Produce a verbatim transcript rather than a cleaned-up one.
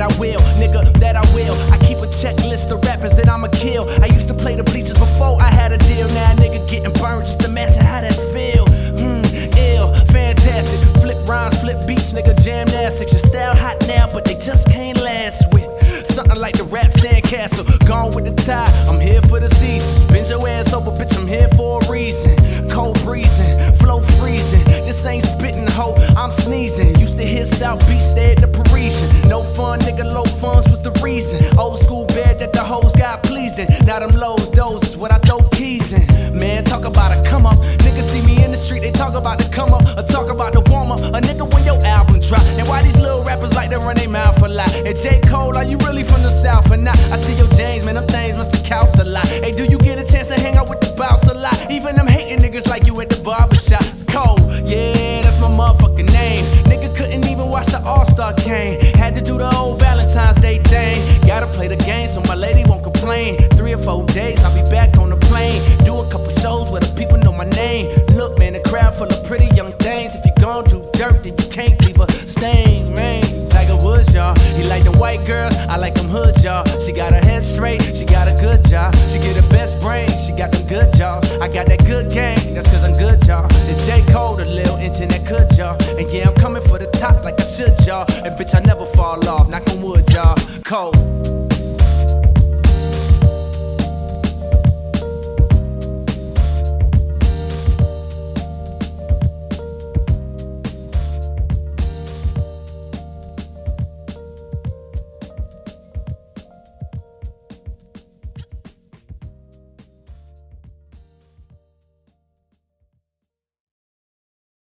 I will, nigga, that I will. I keep a checklist of rappers that I'ma kill. I used to play the bleachers before I had a deal. Now a nigga getting burned, just imagine how that feel. Hmm, ill, fantastic. Flip rhymes, flip beats, nigga, gymnastics. Your style hot now, but they just can't last with something like the rap sandcastle. Gone with the tide, I'm here for the season. Bend your ass over, bitch, I'm here for a reason. Cold breezing, flow freezing. This ain't spitting, ho, I'm sneezing. Used to hear South Beach, stay at the Parisian. No fun, nigga, low funds was the reason. Old school bed that the hoes got pleased in. Now them lows, those is what I throw keys in. Man, talk about a come up. Niggas see me in the street, they talk about the come up, or talk about the warm up. A nigga when your album drop. And why these little rappers like to run their mouth a lot? And J. Cole, are you really from the South or not? I see your James, man, them things must have cost a lot. Hey, do you get a chance to hang out with the bounce a lot? Even them hating niggas like you at the barbershop. Cole, yeah, that's my motherfucking name. Nigga couldn't even watch the All-Star game. Had to do the old Valentine's Day thing. Gotta play the game so my lady won't complain. Three or four days, I'll be back on the plane. Do a couple shows where the people know my name. Look, man, the crowd full of pretty young things. If you gon' do dirt, then you can't leave a stain, man. Tiger Woods, y'all. He like the white girls, I like them hoods, y'all. She got her head straight, she got a good job. She get her best brain, she got them good jaws. I got that good game, that's cause I'm good, y'all. It's J. Cole, the little inch in that good, y'all. And yeah, I'm coming for the top like I should, y'all. And bitch, I never fall off, knock on wood, y'all. Cole.